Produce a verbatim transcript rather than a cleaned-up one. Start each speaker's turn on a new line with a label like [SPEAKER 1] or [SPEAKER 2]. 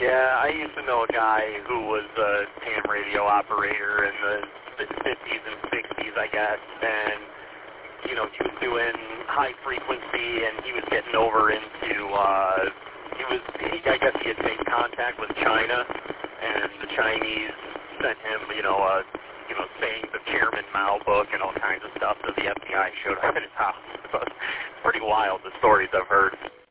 [SPEAKER 1] Yeah, I used to know a guy who was a ham radio operator in the, the fifties and sixties, I guess, and, you know, he was doing high frequency, and he was getting over into, uh, he was, he, I guess he had made contact with China, and the Chinese sent him, you know, uh, you know, saying the Chairman Mao book and all kinds of stuff, so the F B I showed up at his house. So it's pretty wild, the stories I've heard.